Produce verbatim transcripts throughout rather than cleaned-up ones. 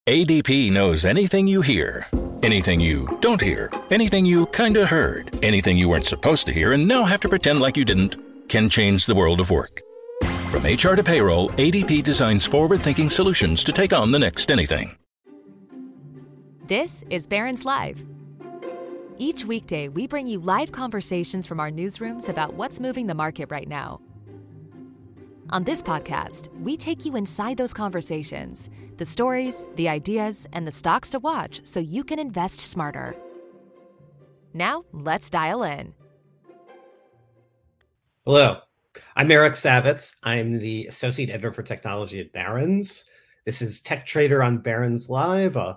A D P knows anything you hear, anything you don't hear, anything you kinda heard, anything you weren't supposed to hear and now have to pretend like you didn't, can change the world of work. From H R to payroll, A D P designs forward-thinking solutions to take on the next anything. This is Barron's Live. Each weekday, we bring you live conversations from our newsrooms about what's moving the market right now. On this podcast, we take you inside those conversations, the stories, the ideas, and the stocks to watch so you can invest smarter. Now, let's dial in. Hello, I'm Eric Savitz. I'm the Associate Editor for Technology at Barron's. This is Tech Trader on Barron's Live, a,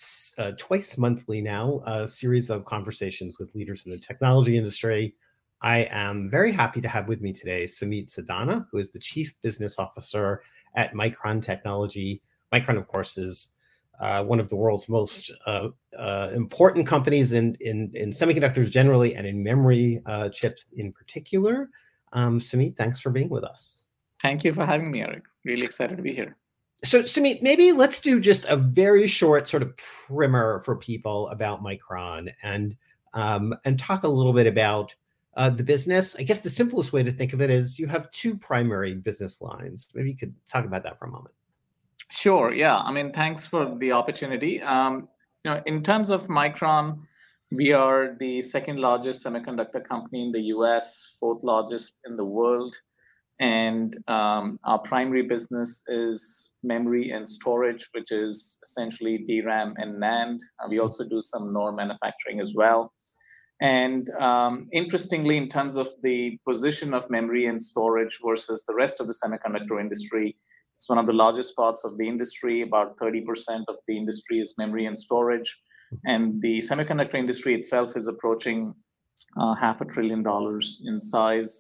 a twice monthly now, a series of conversations with leaders in the technology industry. I am very happy to have with me today Sumit Sadana, who is the Chief Business Officer at Micron Technology. Micron, of course, is uh, one of the world's most uh, uh, important companies in, in, in semiconductors generally and in memory uh, chips in particular. Um, Sumit, thanks for being with us. Thank you for having me, Eric. Really excited to be here. So, Sumit, maybe let's do just a very short sort of primer for people about Micron and um, and talk a little bit about Uh, the business. I guess the simplest way to think of it is you have two primary business lines. Maybe you could talk about that for a moment. Sure. Yeah. I mean, thanks for the opportunity. Um, you know, in terms of Micron, we are the second largest semiconductor company in the U S, fourth largest in the world. And um, our primary business is memory and storage, which is essentially D RAM and NAND. Uh, we also do some N O R manufacturing as well. And um, interestingly, in terms of the position of memory and storage versus the rest of the semiconductor industry, it's one of the largest parts of the industry. About thirty percent of the industry is memory and storage. And the semiconductor industry itself is approaching uh, half a trillion dollars in size.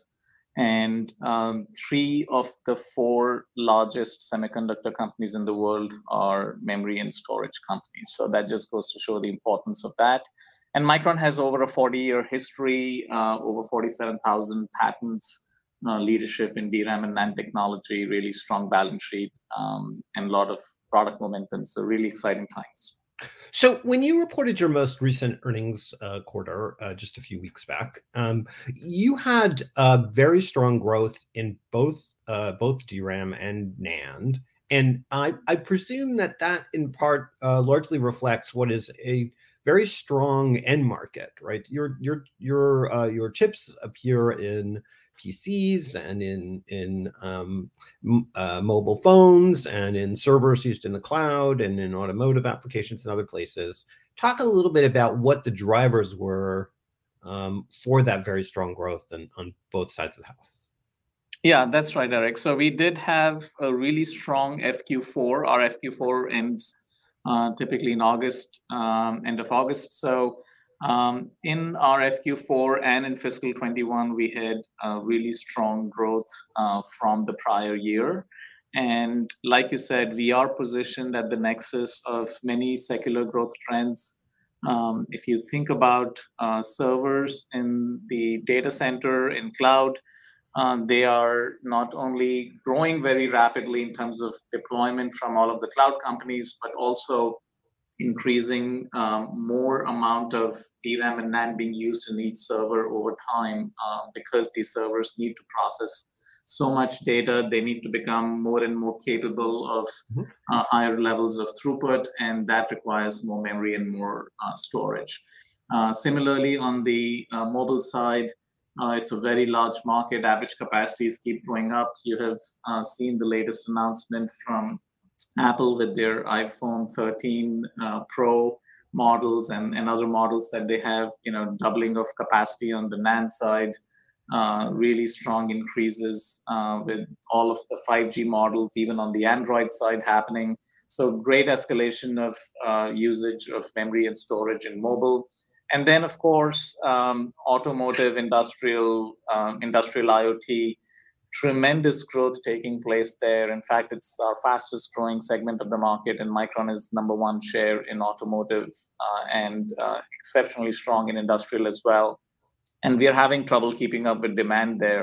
And um, three of the four largest semiconductor companies in the world are memory and storage companies. So that just goes to show the importance of that. And Micron has over a forty-year history, uh, over forty-seven thousand patents, uh, leadership in D RAM and NAND technology, really strong balance sheet, um, and a lot of product momentum. So really exciting times. So when you reported your most recent earnings uh, quarter uh, just a few weeks back, um, you had uh, very strong growth in both uh, both D RAM and NAND. And I, I presume that that in part uh, largely reflects what is a very strong end market, right? Your your your uh, your chips appear in P Cs and in in um, uh, mobile phones and in servers used in the cloud and in automotive applications and other places. Talk a little bit about what the drivers were um, for that very strong growth and, on both sides of the house. Yeah, that's right, Eric. So we did have a really strong F Q four. Our F Q four ends Uh, typically in August, um, end of August. So um, in our F Q four and in fiscal twenty-one, we had uh, really strong growth uh, from the prior year. And like you said, we are positioned at the nexus of many secular growth trends. Um, if you think about uh, servers in the data center, in cloud, Uh, they are not only growing very rapidly in terms of deployment from all of the cloud companies, but also increasing um, more amount of D RAM and NAND being used in each server over time uh, because these servers need to process so much data. They need to become more and more capable of uh, higher levels of throughput, and that requires more memory and more uh, storage. Uh, similarly, on the uh, mobile side, Uh, it's a very large market. Average capacities keep going up. You have uh, seen the latest announcement from Apple with their iPhone thirteen uh, Pro models and, and other models that they have, you know, doubling of capacity on the NAND side, uh, really strong increases uh, with all of the five G models, even on the Android side happening. So great escalation of uh, usage of memory and storage in mobile. And then, of course, um, automotive, industrial, um, industrial IoT, tremendous growth taking place there. In fact, it's our fastest growing segment of the market, and Micron is number one share in automotive uh, and uh, exceptionally strong in industrial as well. And we are having trouble keeping up with demand there.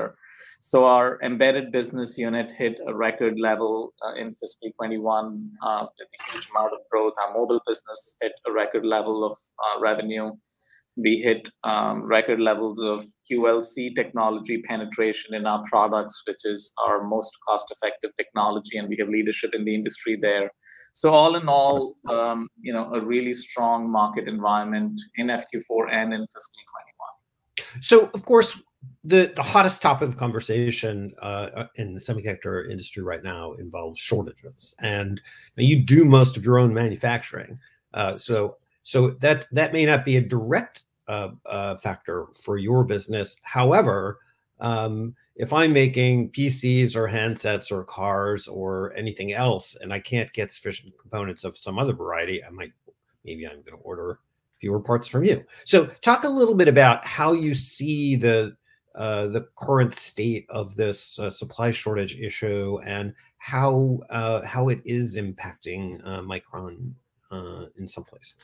So our embedded business unit hit a record level uh, in fiscal twenty-one uh, with a huge amount of growth. Our mobile business hit a record level of uh, revenue. We hit um, record levels of Q L C technology penetration in our products, which is our most cost-effective technology, and we have leadership in the industry there. So all in all, um, you know, a really strong market environment in F Q four and in fiscal twenty-one. So, of course, the, the hottest topic of conversation uh, in the semiconductor industry right now involves shortages, and you do most of your own manufacturing. Uh, so. So that that may not be a direct uh, uh, factor for your business. However, um, if I'm making P Cs or handsets or cars or anything else, and I can't get sufficient components of some other variety, I might maybe I'm going to order fewer parts from you. So talk a little bit about how you see the uh, the current state of this uh, supply shortage issue and how uh, how it is impacting uh, Micron uh, in some places.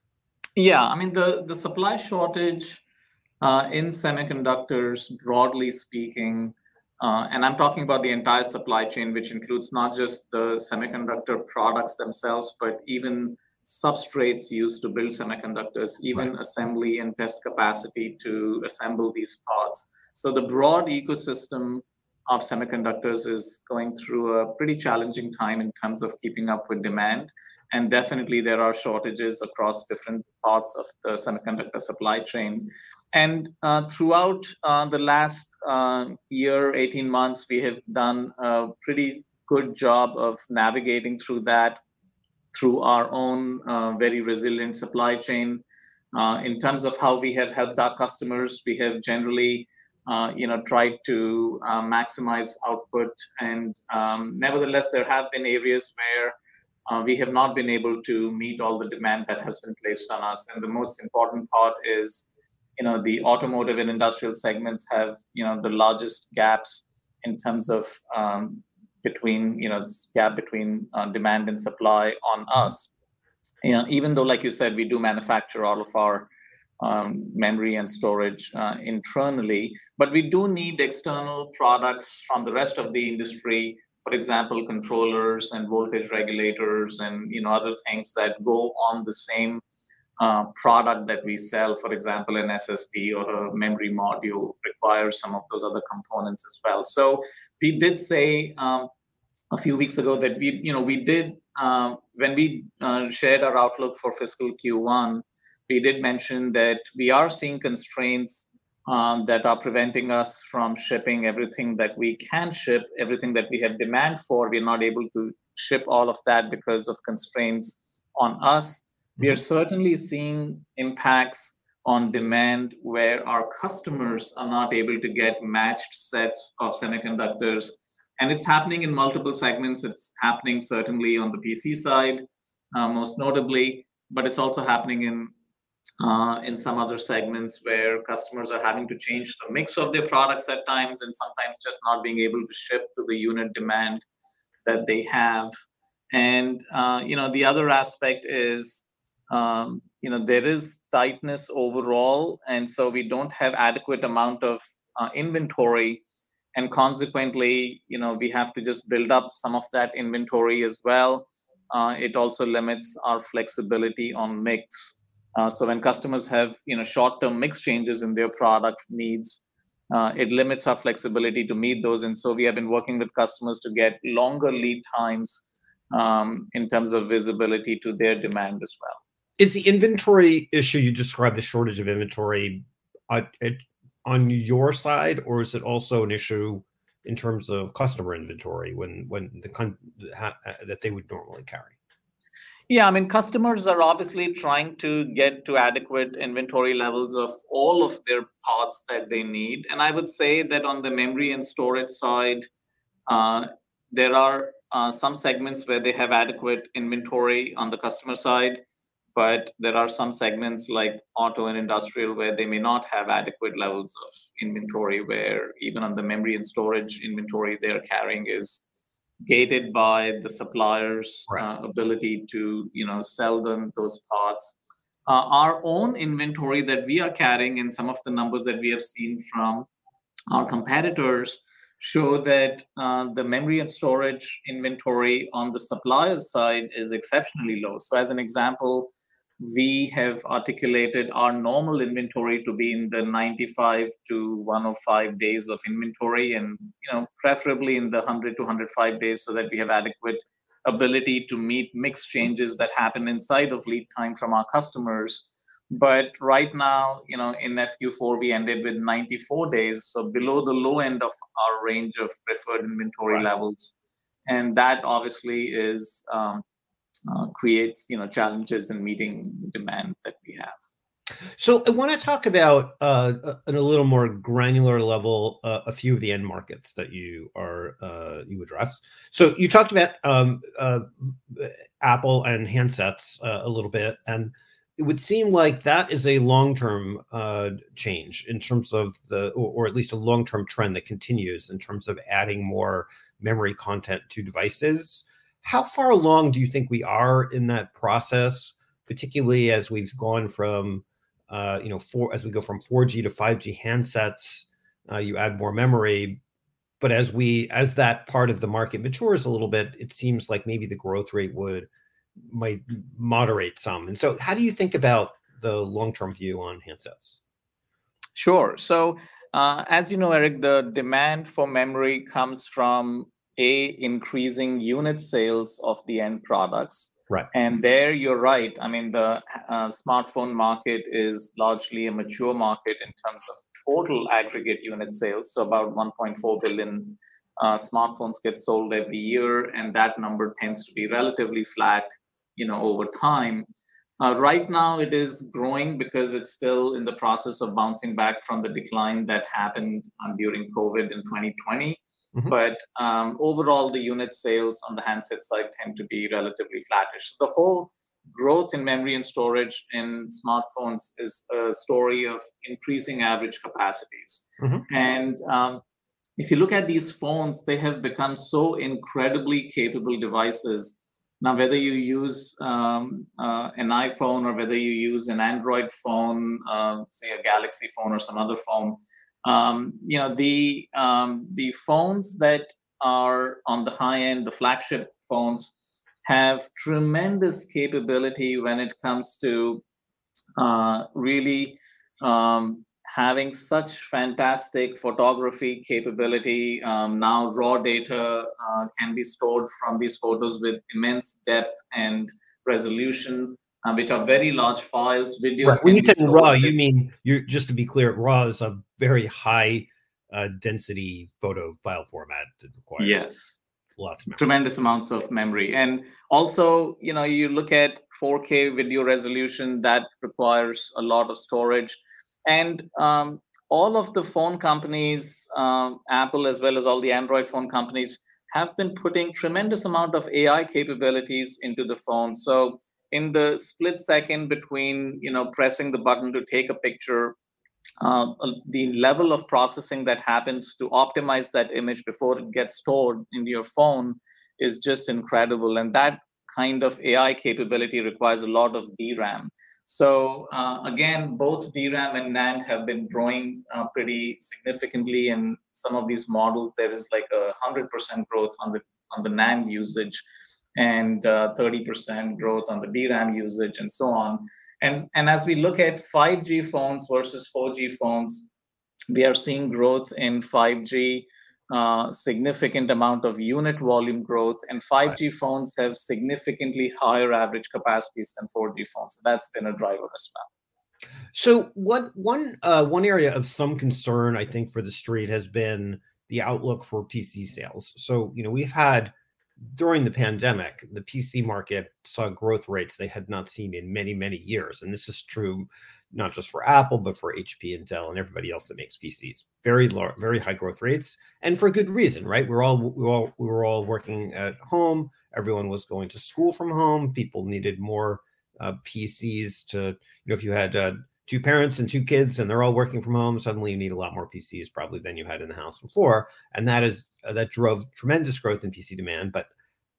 Yeah, I mean, the, the supply shortage uh, in semiconductors, broadly speaking, uh, and I'm talking about the entire supply chain, which includes not just the semiconductor products themselves, but even substrates used to build semiconductors, even right. assembly and test capacity to assemble these parts. So the broad ecosystem of semiconductors is going through a pretty challenging time in terms of keeping up with demand. And definitely there are shortages across different parts of the semiconductor supply chain. And uh, throughout uh, the last uh, year, eighteen months, we have done a pretty good job of navigating through that through our own uh, very resilient supply chain. Uh, in terms of how we have helped our customers, we have generally uh, you know, tried to uh, maximize output. And um, nevertheless, there have been areas where Uh, we have not been able to meet all the demand that has been placed on us. And the most important part is, you know, the automotive and industrial segments have, you know, the largest gaps in terms of um, between, you know, this gap between uh, demand and supply on us. You know, even though, like you said, we do manufacture all of our um, memory and storage uh, internally, but we do need external products from the rest of the industry. For example, controllers and voltage regulators and, you know, other things that go on the same uh, product that we sell. For example, an S S D or a memory module requires some of those other components as well. So we did say um, a few weeks ago that we, you know, we did, uh, when we uh, shared our outlook for fiscal Q one, we did mention that we are seeing constraints Um, that are preventing us from shipping everything that we can ship, everything that we have demand for. We're not able to ship all of that because of constraints on us. Mm-hmm. We are certainly seeing impacts on demand where our customers are not able to get matched sets of semiconductors. And it's happening in multiple segments. It's happening certainly on the P C side, uh, most notably, but it's also happening in Uh, in some other segments where customers are having to change the mix of their products at times and sometimes just not being able to ship to the unit demand that they have. And, uh, you know, the other aspect is, um, you know, there is tightness overall. And so we don't have adequate amount of uh, inventory. And consequently, you know, we have to just build up some of that inventory as well. Uh, it also limits our flexibility on mix. Uh, so when customers have, you know, short-term mix changes in their product needs, uh, it limits our flexibility to meet those. And so we have been working with customers to get longer lead times um, in terms of visibility to their demand as well. Is the inventory issue you described, the shortage of inventory, uh, it, on your side, or is it also an issue in terms of customer inventory when when the ha, that they would normally carry? Yeah, I mean, customers are obviously trying to get to adequate inventory levels of all of their parts that they need. And I would say that on the memory and storage side, uh, there are uh, some segments where they have adequate inventory on the customer side, but there are some segments like auto and industrial where they may not have adequate levels of inventory, where even on the memory and storage inventory they're carrying is gated by the supplier's right. uh, ability to, you know, sell them those parts. Uh, our own inventory that we are carrying and some of the numbers that we have seen from our competitors show that uh, the memory and storage inventory on the supplier side is exceptionally low. So as an example, we have articulated our normal inventory to be in the ninety-five to one oh five days of inventory, and you know preferably in the one hundred to one hundred five days, so that we have adequate ability to meet mix changes that happen inside of lead time from our customers. But right now, you know, in F Q four, we ended with ninety-four days, so below the low end of our range of preferred inventory right. levels. And that obviously is um, uh, creates, you know, challenges in meeting the demand that we have. So I want to talk about uh, at a little more granular level uh, a few of the end markets that you are uh, you address. So you talked about um, uh, Apple and handsets uh, a little bit, and it would seem like that is a long-term uh, change in terms of the, or, or at least a long-term trend that continues in terms of adding more memory content to devices. How far along do you think we are in that process, particularly as we've gone from, uh, you know, four, as we go from four G to five G handsets, uh, you add more memory, but as we, as that part of the market matures a little bit, it seems like maybe the growth rate would might moderate some. And so how do you think about the long-term view on handsets? Sure. So uh, as you know, Eric, the demand for memory comes from a increasing unit sales of the end products. Right. And there you're right. I mean, the uh, smartphone market is largely a mature market in terms of total aggregate unit sales. So about one point four billion uh, smartphones get sold every year, and that number tends to be relatively flat, you know, over time. Uh, right now, it is growing because it's still in the process of bouncing back from the decline that happened um, during COVID in twenty twenty. Mm-hmm. But um, overall, the unit sales on the handset side tend to be relatively flattish. The whole growth in memory and storage in smartphones is a story of increasing average capacities. Mm-hmm. And um, if you look at these phones, they have become so incredibly capable devices. Now, whether you use um, uh, an iPhone or whether you use an Android phone, uh, say a Galaxy phone or some other phone, um, you know, the um, the phones that are on the high end, the flagship phones, have tremendous capability when it comes to uh, really um, having such fantastic photography capability. Um, now raw data uh, can be stored from these photos with immense depth and resolution, uh, which are very large files. Videos right. When you say raw, with... you mean, you just to be clear, raw is a very high uh, density photo file format that requires yes. lots of memory. Tremendous amounts of memory. And also, you know, you look at four K video resolution, that requires a lot of storage. And um, all of the phone companies, um, Apple as well as all the Android phone companies, have been putting tremendous amount of A I capabilities into the phone. So in the split second between, you know, pressing the button to take a picture, uh, the level of processing that happens to optimize that image before it gets stored in your phone is just incredible. And that kind of A I capability requires a lot of D RAM. So uh, again, both D RAM and NAND have been growing uh, pretty significantly. In some of these models, there is like a one hundred percent growth on the on the NAND usage, and uh, thirty percent growth on the D RAM usage, and so on. And, and as we look at five G phones versus four G phones, we are seeing growth in five G, uh, significant amount of unit volume growth, and five G right. phones have significantly higher average capacities than four G phones. So that's been a driver as well. So one one uh, one area of some concern, I think, for the street has been the outlook for P C sales. So you know we've had during the pandemic, the P C market saw growth rates they had not seen in many many years, and this is true not just for Apple, but for H P and Dell and everybody else that makes P Cs. Very low, very high growth rates, and for good reason, right? We're all we were all we were all working at home. Everyone was going to school from home. People needed more uh, P Cs to, you know, if you had uh, two parents and two kids and they're all working from home, suddenly you need a lot more P Cs probably than you had in the house before, and that is uh, that drove tremendous growth in P C demand. But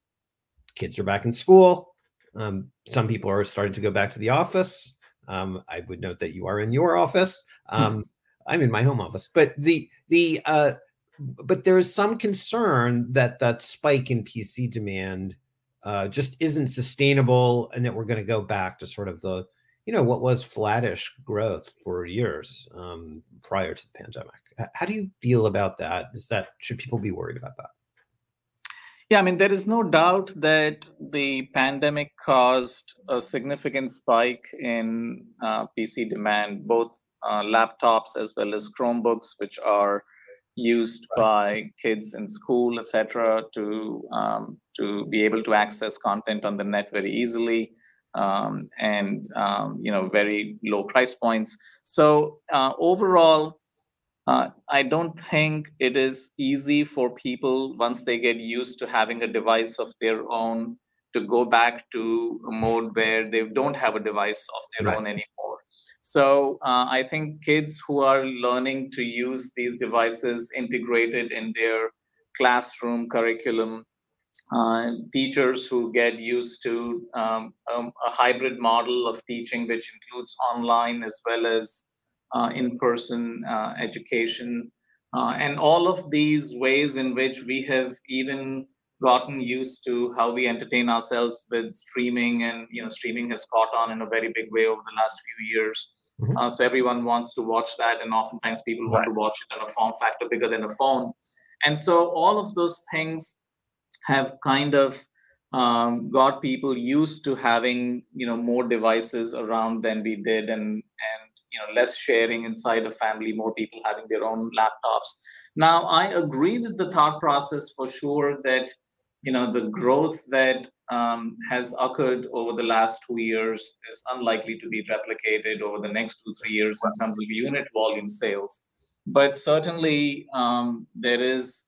kids are back in school. Um, some people are starting to go back to the office. Um, I would note that you are in your office. Um, I'm in my home office, but the the uh, but there is some concern that that spike in P C demand uh, just isn't sustainable, and that we're going to go back to sort of the, you know, what was flattish growth for years um, prior to the pandemic. How do you feel about that? Is that, should people be worried about that? Yeah, I mean, there is no doubt that the pandemic caused a significant spike in uh, P C demand, both uh, laptops as well as Chromebooks, which are used by kids in school, et cetera, to um, to be able to access content on the net very easily, um, and um, you know, very low price points. So uh, overall, uh, I don't think it is easy for people, once they get used to having a device of their own, to go back to a mode where they don't have a device of their Right. own anymore. So uh, I think kids who are learning to use these devices integrated in their classroom curriculum, uh, teachers who get used to um, um, a hybrid model of teaching, which includes online as well as uh, in-person uh, education, uh, and all of these ways in which we have even gotten used to how we entertain ourselves with streaming, and you know, streaming has caught on in a very big way over the last few years. Mhm. Uh, so everyone wants to watch that, and oftentimes people want Right. to watch it in a form factor bigger than a phone. And so all of those things have kind of um, got people used to having, you know, more devices around than we did, and and you know, less sharing inside a family, more people having their own laptops. Now, I agree with the thought process for sure that, you know, the growth that um, has occurred over the last two years is unlikely to be replicated over the next two three years in terms of unit volume sales. But certainly, um, there is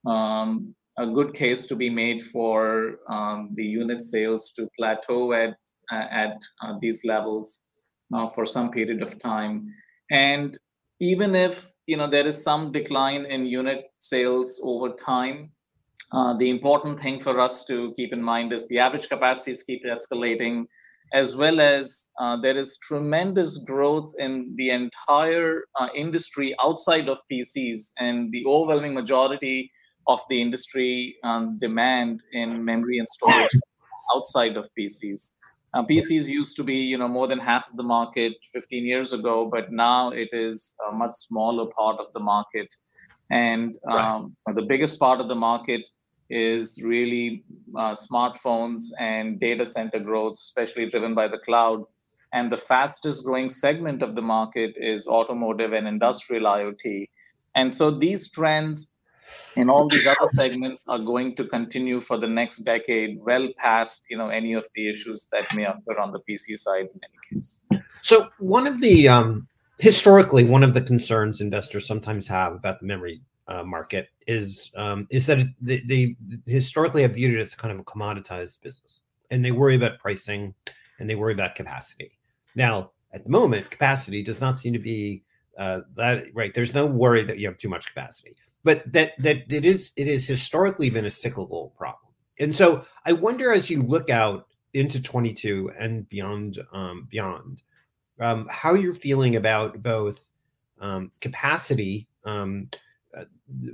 um, a good case to be made for um, the unit sales to plateau at at uh, these levels uh, for some period of time. And even if, you know, there is some decline in unit sales over time, uh, the important thing for us to keep in mind is the average capacities keep escalating, as well as uh, there is tremendous growth in the entire uh, industry outside of P Cs, and the overwhelming majority of the industry um, demand in memory and storage outside of P Cs. Uh, P Cs used to be, you know, more than half of the market fifteen years ago, but now it is a much smaller part of the market. And um, right. the biggest part of the market is really uh, smartphones and data center growth, especially driven by the cloud. And the fastest growing segment of the market is automotive and industrial IoT. And so these trends in all these other segments are going to continue for the next decade, well past, you know, any of the issues that may occur on the P C side in any case. So one of the um, historically, one of the concerns investors sometimes have about the memory uh, market is um, is that they, they historically have viewed it as kind of a commoditized business, and they worry about pricing and they worry about capacity. Now, at the moment, capacity does not seem to be uh, that right. There's no worry that you have too much capacity, but that that it is it has historically been a cyclical problem. And so I wonder, as you look out into twenty-two and beyond, um, beyond. Um, how you're feeling about both um, capacity um, uh,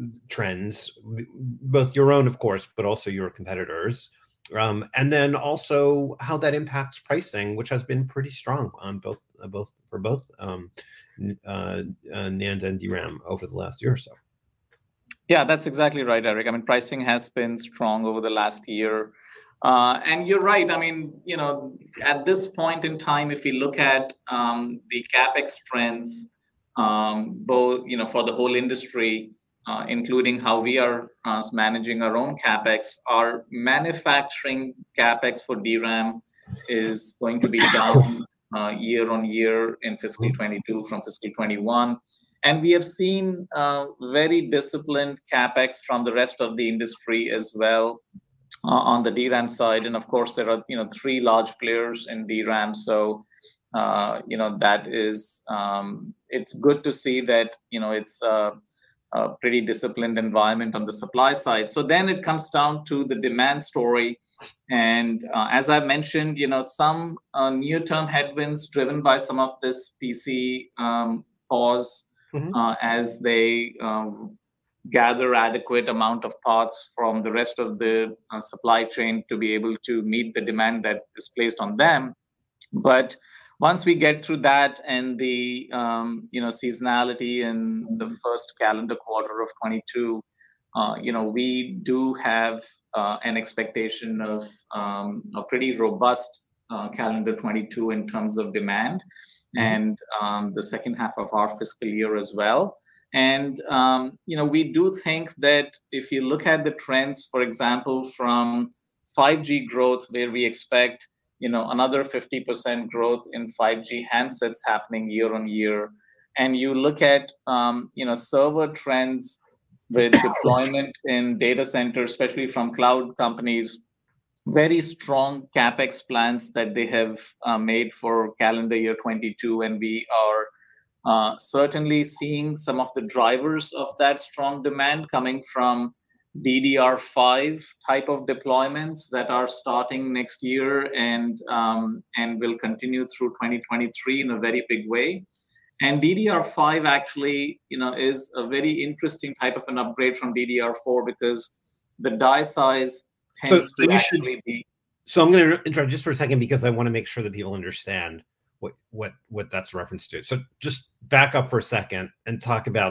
trends, both your own, of course, but also your competitors, um, and then also how that impacts pricing, which has been pretty strong on both, uh, both for both um, uh, uh, NAND and D RAM over the last year or so. Yeah, that's exactly right, Eric. I mean, pricing has been strong over the last year. Uh, and you're right. I mean, you know, at this point in time, if we look at um, the CapEx trends, um, both, you know, for the whole industry, uh, including how we are uh, managing our own CapEx, our manufacturing CapEx for D RAM is going to be down uh, year on year in fiscal twenty-two from fiscal twenty-one. And we have seen uh, very disciplined CapEx from the rest of the industry as well. Uh, on the D RAM side, and of course there are, you know, three large players in D RAM, so uh, you know, that is um, it's good to see that, you know, it's a, a pretty disciplined environment on the supply side. So then it comes down to the demand story, and uh, as I mentioned, you know, some uh, near-term headwinds driven by some of this P C um, pause Mhm. uh, as they um, gather adequate amount of parts from the rest of the uh, supply chain to be able to meet the demand that is placed on them. But once we get through that and the um, you know seasonality in the first calendar quarter of twenty-two, uh, you know we do have uh, an expectation of um, a pretty robust uh, calendar twenty-two in terms of demand, Mhm. and um, the second half of our fiscal year as well. And um, you know we do think that if you look at the trends, for example, from five G growth, where we expect you know another fifty percent growth in five G handsets happening year on year, and you look at um, you know server trends with deployment in data centers, especially from cloud companies, very strong capex plans that they have uh, made for calendar year twenty-two, and we are uh, certainly seeing some of the drivers of that strong demand coming from D D R five type of deployments that are starting next year and um, and will continue through twenty twenty-three in a very big way. And D D R five actually, you know, is a very interesting type of an upgrade from D D R four because the die size So, tends so to you should. actually be. So I'm going to interrupt just for a second because I want to make sure that people understand what what what that's reference to. So just back up for a second and talk about,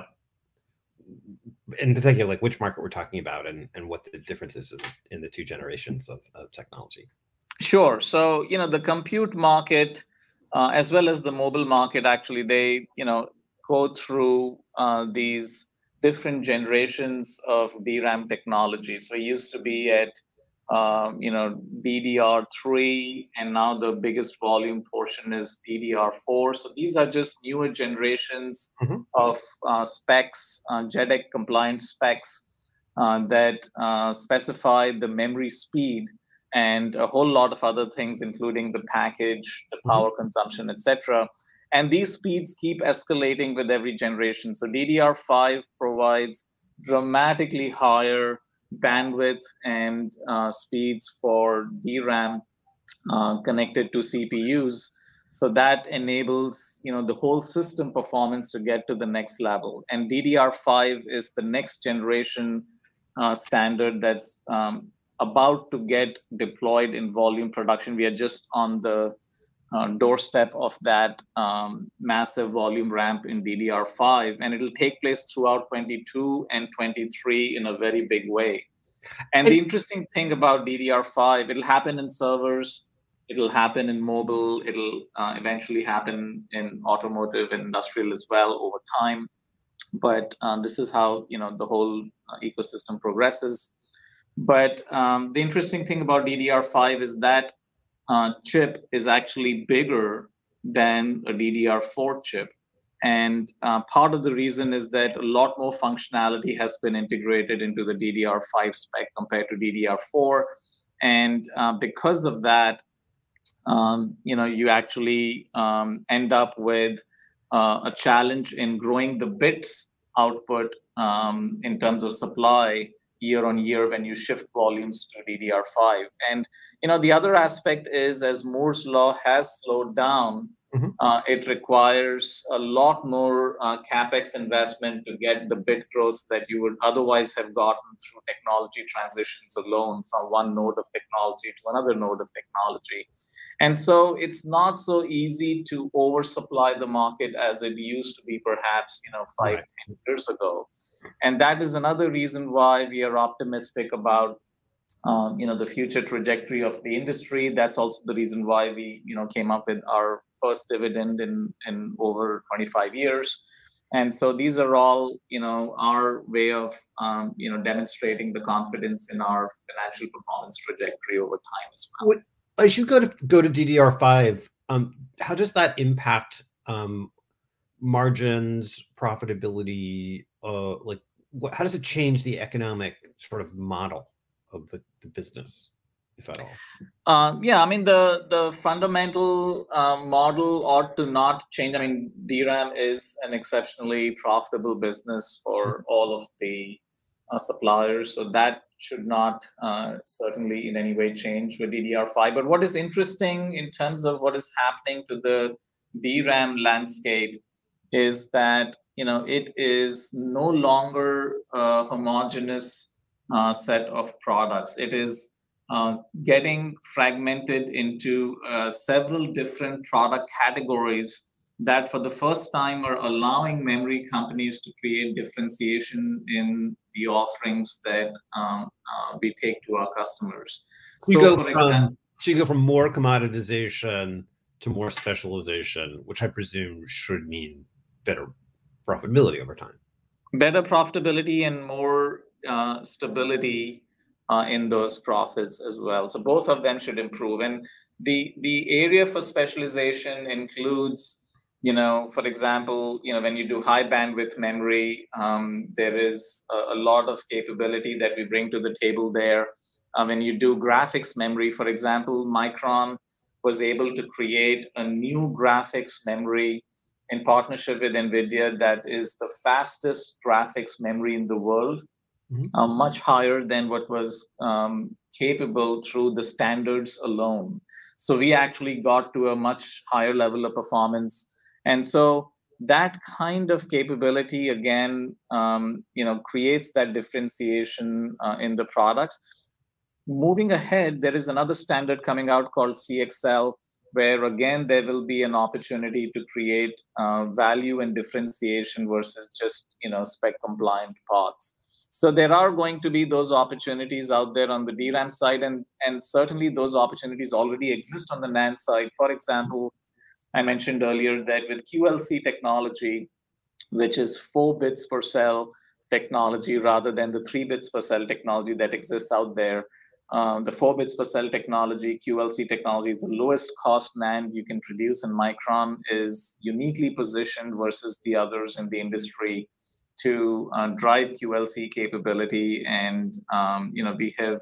in particular, like which market we're talking about and and what the difference is in, in the two generations of, of technology. Sure. So, you know, the compute market, uh, as well as the mobile market, actually, they, you know, go through uh, these different generations of D RAM technology. So, it used to be at, um, you know, D D R three, and now the biggest volume portion is D D R four. So, these are just newer generations Mm-hmm. of uh, specs, uh, J E D E C compliant specs uh, that uh, specify the memory speed and a whole lot of other things, including the package, the power mm-hmm. consumption, et cetera. And these speeds keep escalating with every generation. So D D R five provides dramatically higher bandwidth and uh, speeds for D RAM uh, connected to C P Us. So that enables you know the whole system performance to get to the next level. And D D R five is the next generation uh, standard that's um, about to get deployed in volume production. We are just on the uh, doorstep of that um, massive volume ramp in D D R five, and it'll take place throughout twenty-two and twenty-three in a very big way. And the interesting thing about D D R five, it'll happen in servers, it'll happen in mobile, it'll uh, eventually happen in automotive and industrial as well over time. But uh, this is how you know the whole uh, ecosystem progresses. But um, the interesting thing about D D R five is that uh, chip is actually bigger than a D D R four chip. And uh, part of the reason is that a lot more functionality has been integrated into the D D R five spec compared to D D R four. And uh, because of that, um, you know, you actually um, end up with uh, a challenge in growing the bits output um, in terms of supply year on year when you shift volumes to D D R five. And, you know, the other aspect is as Moore's law has slowed down, mm-hmm. uh, it requires a lot more uh, capex investment to get the bit growth that you would otherwise have gotten through technology transitions alone from one node of technology to another node of technology. And so it's not so easy to oversupply the market as it used to be perhaps, you know, five, right. ten years ago. And that is another reason why we are optimistic about, um, you know, the future trajectory of the industry. That's also the reason why we, you know, came up with our first dividend in, in over twenty-five years. And so these are all, you know, our way of, um, you know, demonstrating the confidence in our financial performance trajectory over time as well. What- As you go to go to D D R five, um, how does that impact um, margins, profitability? Uh, like, what, how does it change the economic sort of model of the, the business, if at all? Uh, yeah, I mean the the fundamental uh, model ought to not change. I mean, D RAM is an exceptionally profitable business for all of the uh, suppliers, so that should not uh, certainly in any way change with D D R five. But what is interesting in terms of what is happening to the D RAM landscape is that, you know, it is no longer a homogeneous uh, set of products. It is uh, getting fragmented into uh, several different product categories that for the first time are allowing memory companies to create differentiation in the offerings that um, uh, we take to our customers. You So go for example, from so you go from more commoditization to more specialization, which I presume should mean better profitability over time. Better profitability and more uh, stability uh, in those profits as well. So both of them should improve. And the the area for specialization includes, you know, for example, you know, when you do high bandwidth memory, um, there is a, a lot of capability that we bring to the table there. Uh, when you do graphics memory, for example, Micron was able to create a new graphics memory in partnership with NVIDIA that is the fastest graphics memory in the world, mm-hmm. uh, much higher than what was um, capable through the standards alone. So we actually got to a much higher level of performance. And so that kind of capability, again, um, you know, creates that differentiation uh, in the products. Moving ahead, there is another standard coming out called C X L, where again there will be an opportunity to create uh, value and differentiation versus just, you know, spec compliant parts. So there are going to be those opportunities out there on the D RAM side, and and certainly those opportunities already exist on the NAND side. For example, I mentioned earlier that with Q L C technology, which is four bits per cell technology rather than the three bits per cell technology that exists out there. Um, the four bits per cell technology, Q L C technology, is the lowest cost NAND you can produce, and Micron is uniquely positioned versus the others in the industry to uh, drive Q L C capability. And um, you know, we have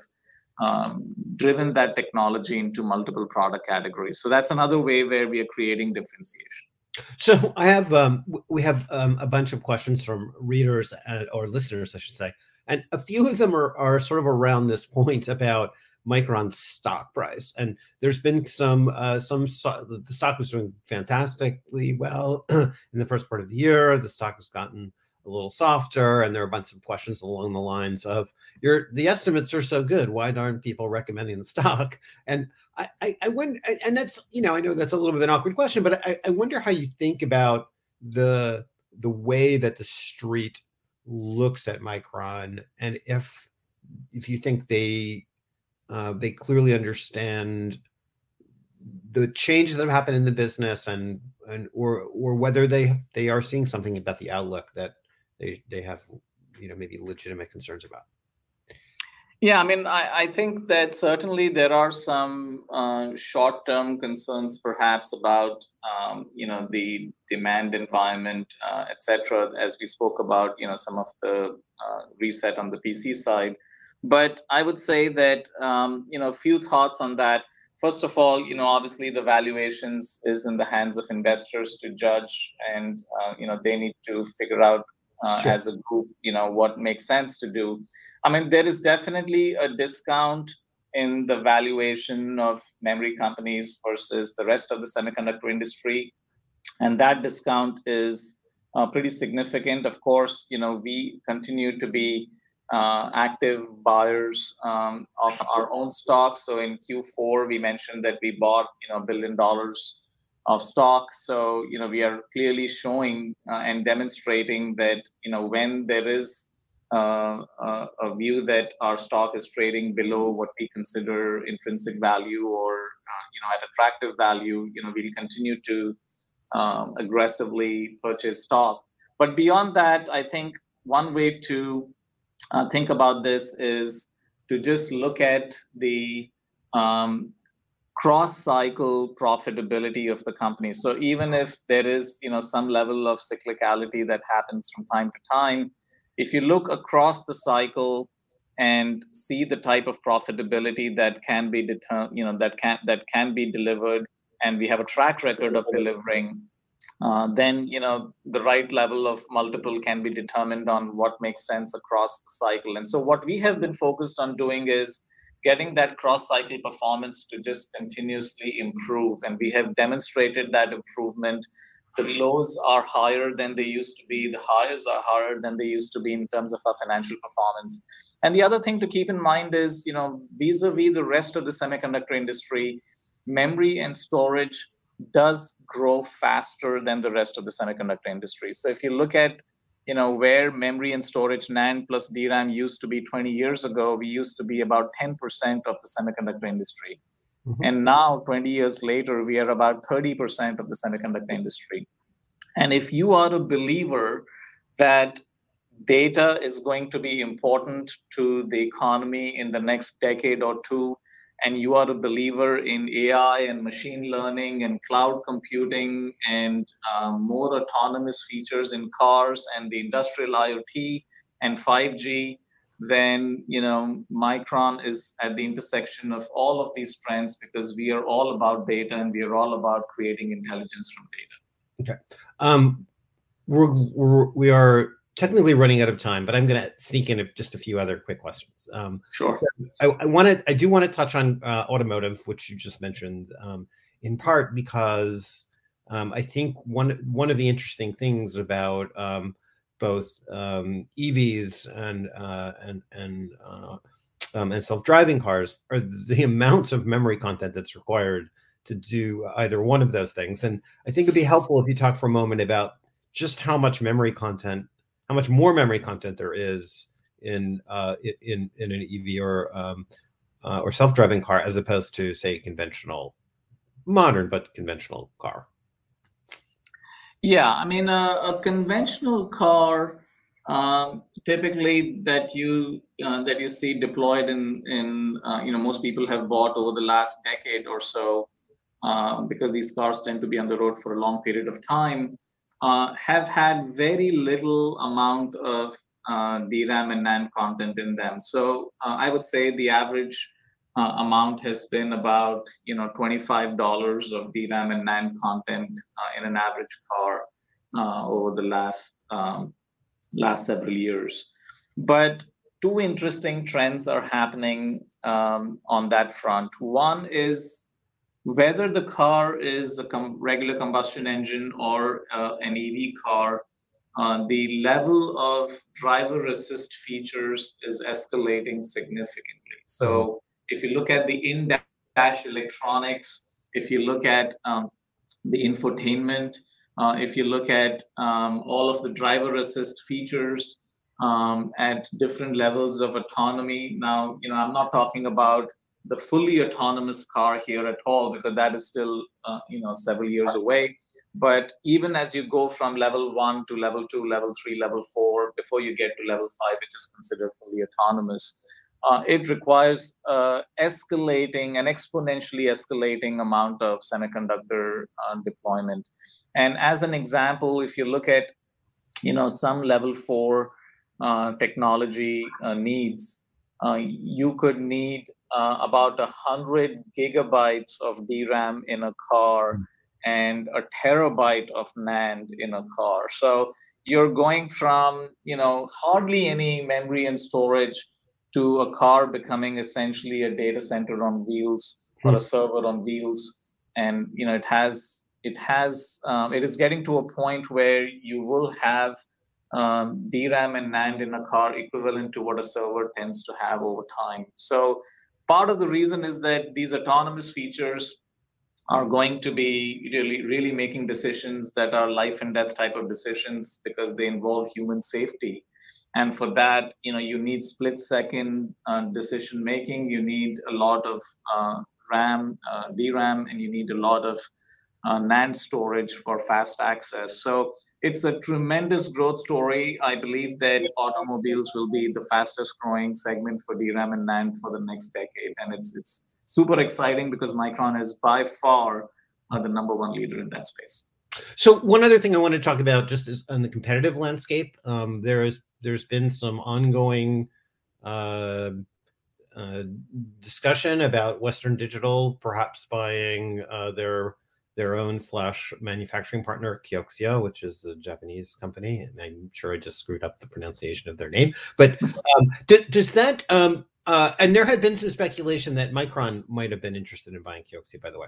um, driven that technology into multiple product categories. So that's another way where we are creating differentiation. So I have um, we have um, a bunch of questions from readers and, or listeners, I should say. And a few of them are, are sort of around this point about Micron's stock price. And there's been some, uh, some the stock was doing fantastically well in the first part of the year. The stock has gotten a little softer, and there are a bunch of questions along the lines of, "Your the estimates are so good. Why aren't people recommending the stock?" And I, I, I wonder, and that's, you know, I know that's a little bit of an awkward question, but I, I wonder how you think about the the way that the street looks at Micron, and if if you think they uh, they clearly understand the changes that have happened in the business, and and or or whether they they are seeing something about the outlook that they they have, you know, maybe legitimate concerns about. Yeah, I mean, I, I think that certainly there are some uh, short-term concerns, perhaps about um, you know, the demand environment, uh, et cetera. As we spoke about, you know, some of the uh, reset on the P C side. But I would say that um, you know, a few thoughts on that. First of all, you know, obviously the valuations is in the hands of investors to judge, and uh, you know, they need to figure out uh, sure. as a group, you know, what makes sense to do. I mean, there is definitely a discount in the valuation of memory companies versus the rest of the semiconductor industry, and that discount is uh, pretty significant. Of course, you know, we continue to be uh, active buyers um, of our own stocks. So in Q four, we mentioned that we bought, you know, a billion dollars of stock. So, you know, we are clearly showing uh, and demonstrating that, you know, when there is uh, uh, a view that our stock is trading below what we consider intrinsic value, or, uh, you know, at attractive value, you know, we'll continue to um, aggressively purchase stock. But beyond that, I think one way to uh, think about this is to just look at the um, cross-cycle profitability of the company. So even if there is, you know, some level of cyclicality that happens from time to time, if you look across the cycle and see the type of profitability that can be deter- you know, that can that can be delivered, and we have a track record of delivering, uh, then, you know, the right level of multiple can be determined on what makes sense across the cycle. And so what we have been focused on doing is getting that cross-cycle performance to just continuously improve. And we have demonstrated that improvement the lows are higher than they used to be. The highs are higher than they used to be in terms of our financial performance. And the other thing to keep in mind is, you know, vis-a-vis the rest of the semiconductor industry, memory and storage does grow faster than the rest of the semiconductor industry. So if you look at, you know, where memory and storage, NAND plus D RAM used to be twenty years ago, we used to be about ten percent of the semiconductor industry. Mm-hmm. And now, twenty years later, we are about thirty percent of the semiconductor industry. And if you are a believer that data is going to be important to the economy in the next decade or two, and you are a believer in A I and machine learning and cloud computing and um, more autonomous features in cars and the industrial I O T and five G, then, you know, Micron is at the intersection of all of these trends, because we are all about data and we are all about creating intelligence from data. Okay. Um, we're, we're, we are technically running out of time, but I'm going to sneak in just a few other quick questions. Um, sure. I, I want to, I do want to touch on uh, automotive, which you just mentioned, um, in part because um, I think one one of the interesting things about um, both um, E Vs and uh, and and uh, um, and self-driving cars are the amounts of memory content that's required to do either one of those things. And I think it'd be helpful if you talk for a moment about just how much memory content, how much more memory content there is in uh, in in an E V or um, uh, or self-driving car as opposed to, say, a conventional, modern but conventional car. Yeah, I mean, uh, a conventional car, uh, typically that you uh, that you see deployed in in uh, you know, most people have bought over the last decade or so, uh, because these cars tend to be on the road for a long period of time. Uh, have had very little amount of uh, D RAM and NAND content in them. So uh, I would say the average uh, amount has been about, you know, twenty-five dollars of D RAM and NAND content uh, in an average car uh, over the last um, last several years. But two interesting trends are happening um, on that front. One is whether the car is a com- regular combustion engine or uh, an E V car, uh, the level of driver assist features is escalating significantly. So if you look at the in-dash electronics, if you look at um, the infotainment, uh, if you look at um, all of the driver assist features um, at different levels of autonomy. Now, you know, I'm not talking about the fully autonomous car here at all, because that is still, uh, you know, several years away. But even as you go from level one to level two, level three, level four, before you get to level five, which is considered fully autonomous, uh, it requires uh, escalating, an exponentially escalating amount of semiconductor uh, deployment. And as an example, if you look at, you know, some level four uh, technology uh, needs, uh, you could need Uh, about one hundred gigabytes of D RAM in a car and a terabyte of NAND in a car. So you're going from, you know, hardly any memory and storage to a car becoming essentially a data center on wheels or a server on wheels. And, you know, it has, it has, um, it is getting to a point where you will have um, D RAM and NAND in a car equivalent to what a server tends to have over time. So part of the reason is that these autonomous features are going to be really, really making decisions that are life and death type of decisions, because they involve human safety. And for that, you know, you need split second uh, decision making. You need a lot of uh, RAM, uh, D RAM, and you need a lot of uh, NAND storage for fast access. So it's a tremendous growth story. I believe that automobiles will be the fastest growing segment for D RAM and NAND for the next decade. And it's it's super exciting because Micron is by far uh, the number one leader in that space. So one other thing I want to talk about just is on the competitive landscape. Um, there is, there's been some ongoing uh, uh, discussion about Western Digital perhaps buying uh, their their own flash manufacturing partner, Kioxia, which is a Japanese company. And I'm sure I just screwed up the pronunciation of their name. But um, do, does that, um, uh, and there had been some speculation that Micron might have been interested in buying Kioxia, by the way.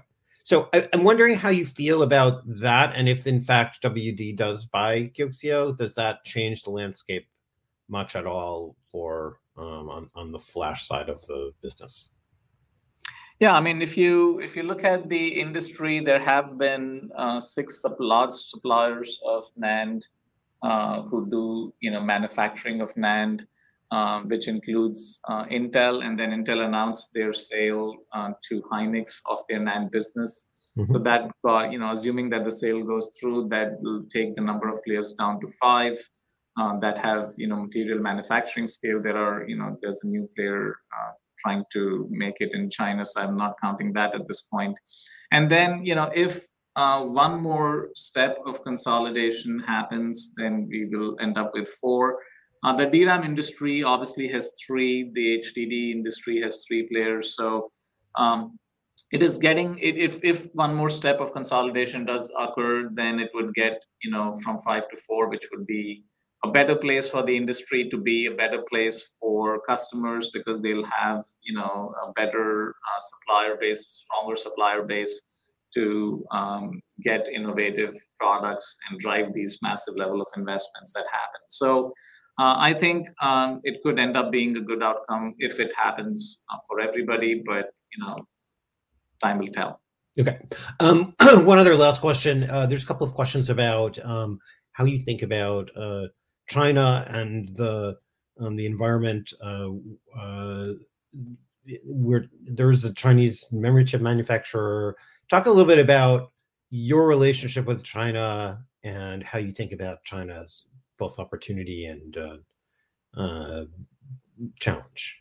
So I, I'm wondering how you feel about that, and if in fact W D does buy Kioxia, does that change the landscape much at all for um, on on the flash side of the business? Yeah, I mean, if you if you look at the industry, there have been uh, six sup- large suppliers of NAND uh, who do you know manufacturing of NAND, uh, which includes uh, Intel, and then Intel announced their sale uh, to Hynix of their NAND business. Mm-hmm. So that uh, you know, assuming that the sale goes through, that will take the number of players down to five uh, that have you know material manufacturing scale. There are you know there's a new player Uh, trying to make it in China, so I'm not counting that at this point. And then, you know, if uh, one more step of consolidation happens, then we will end up with four. Uh, the D RAM industry obviously has three. The H D D industry has three players. So um, it is getting. It, if if one more step of consolidation does occur, then it would get you know from five to four, which would be a better place for the industry to be, a better place for customers because they'll have, you know, a better uh, supplier base, stronger supplier base to um, get innovative products and drive these massive level of investments that happen. So uh, I think um, it could end up being a good outcome if it happens uh, for everybody, but, you know, time will tell. Okay. Um, one other last question. Uh, there's a couple of questions about um, how you think about uh, China and the um, the environment uh, uh, where there's a Chinese memory chip manufacturer. Talk a little bit about your relationship with China and how you think about China's both opportunity and uh, uh, challenge.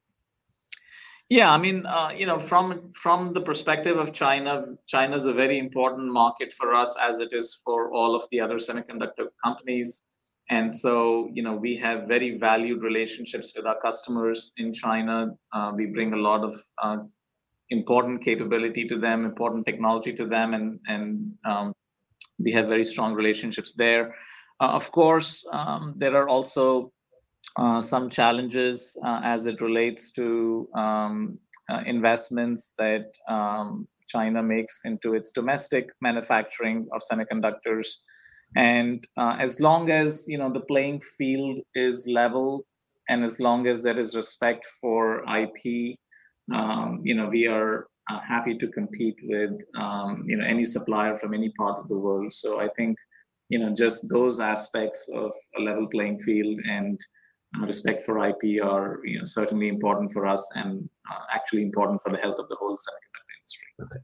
Yeah, I mean, uh, you know, from from the perspective of China, China is a very important market for us, as it is for all of the other semiconductor companies. And so, you know, we have very valued relationships with our customers in China. Uh, we bring a lot of uh, important capability to them, important technology to them, and and um, we have very strong relationships there. Uh, of course, um, there are also uh, some challenges uh, as it relates to um, uh, investments that um, China makes into its domestic manufacturing of semiconductors. And uh, as long as you know the playing field is level, and as long as there is respect for I P, um, you know we are uh, happy to compete with um, you know any supplier from any part of the world. So I think you know just those aspects of a level playing field and uh, respect for I P are you know certainly important for us, and uh, actually important for the health of the whole semiconductor industry. Okay.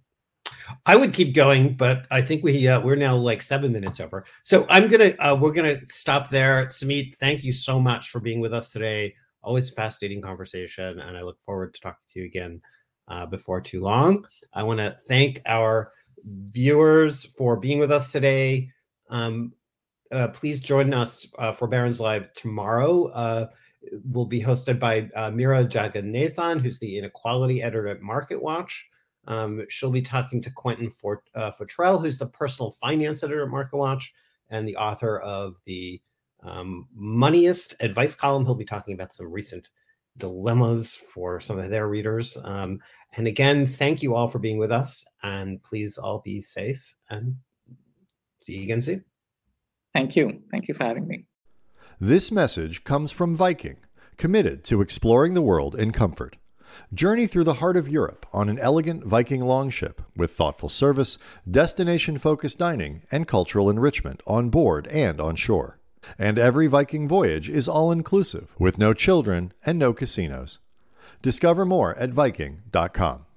I would keep going, but I think we uh, we're now like seven minutes over. So I'm gonna uh, we're gonna stop there. Sumit, thank you so much for being with us today. Always fascinating conversation, and I look forward to talking to you again uh, before too long. I want to thank our viewers for being with us today. Um, uh, please join us uh, for Barron's Live tomorrow. Uh, will be hosted by uh, Mira Jagannathan, who's the inequality editor at MarketWatch. Um, she'll be talking to Quentin Fort, uh, Futrell, who's the personal finance editor at MarketWatch and the author of the um, Moneyest advice column. He'll be talking about some recent dilemmas for some of their readers. Um, and again, thank you all for being with us, and please all be safe, and see you again soon. Thank you. Thank you for having me. This message comes from Viking, committed to exploring the world in comfort. Journey through the heart of Europe on an elegant Viking longship with thoughtful service, destination-focused dining, and cultural enrichment on board and on shore. And every Viking voyage is all-inclusive, with no children and no casinos. Discover more at Viking dot com.